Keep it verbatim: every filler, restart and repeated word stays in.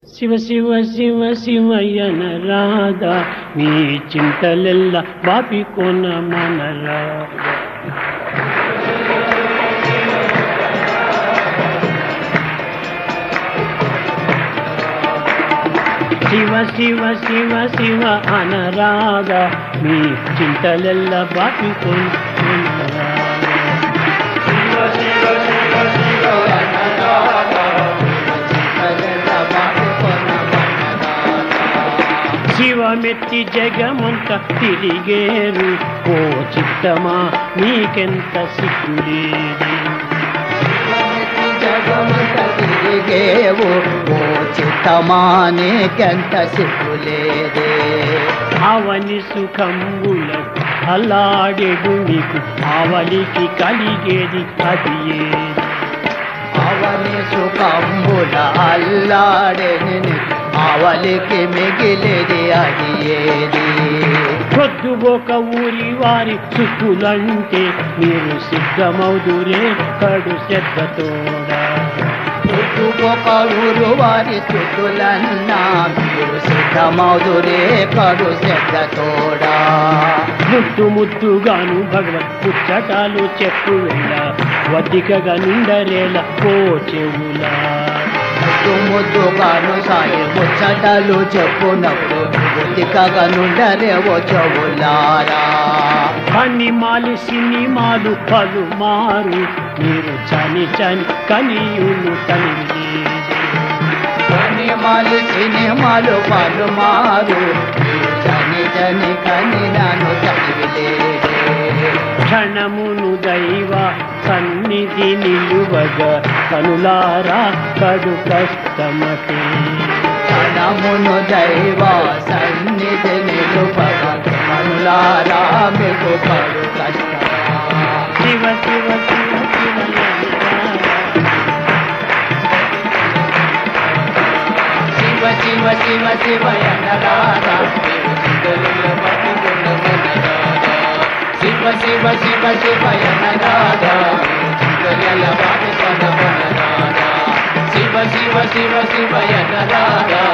శివ శివ శివ శివయ్యన రాధా నీ చింతలెల్ల బాపి కొన మనరా శివ శివ శివ శివ అనరాధా నీ చింతలెల్ల బాపి కొన మనరా శివమెత్తి జగమంత తిరిగేరు ఓ చిత్తమా నీకెంత సిగ్గులేదే జగమంత తిరిగేవు ఓ చిత్తమా నీకెంత సిగ్గులేదే అవని సుఖంబులకు అల్లాడెడు నీకు ఆవలికి కలిగేది అది ఏది అవని సుఖంబుల అల్లాడెని ఆవలికి మిగిలేది అది ఏది పొద్దు ఒక ఊరి వారి చుట్టులంటే మీరు సిద్ధమౌదురే కడు శ్రద్ధతోడా చుట్టూ ఒక ఊరు వారి చుట్టులన్నా మీరు సిద్ధమౌదురే కడు శ్రద్ధతోడా ముద్దు ముద్దుగాను భగవత్ పుచ్చటాలు చెప్పు వెళ్ళ వదికగా నిండరేల పో చెవులా ముద్దు ముద్దుగాను సాయి ముచ్చటలు చెప్పునప్పుడు బుద్ధికగా నుండరేవో చెవులారా సినిమాలు సినిమాలు పలుమారు మీరు చని చని కనియును తనివి సినిమాలు సినిమాలు పలుమారు మీరు చని చని కని నన్ను తనివిలేదే క్షణమును దైవ సన్నిధి నిలువగా కనులారా కడు కష్టమటే క్షణమును దైవ సన్నిధి నిలువగా కనులారా మీకు కడు కష్టమా శివ శివ శివ శివ శివ శివ శివ ఎన్నరాధా శివ శివ శివ శివ ఎన్నరాధా శివ శివ శివ శివ ఎన్నరాధా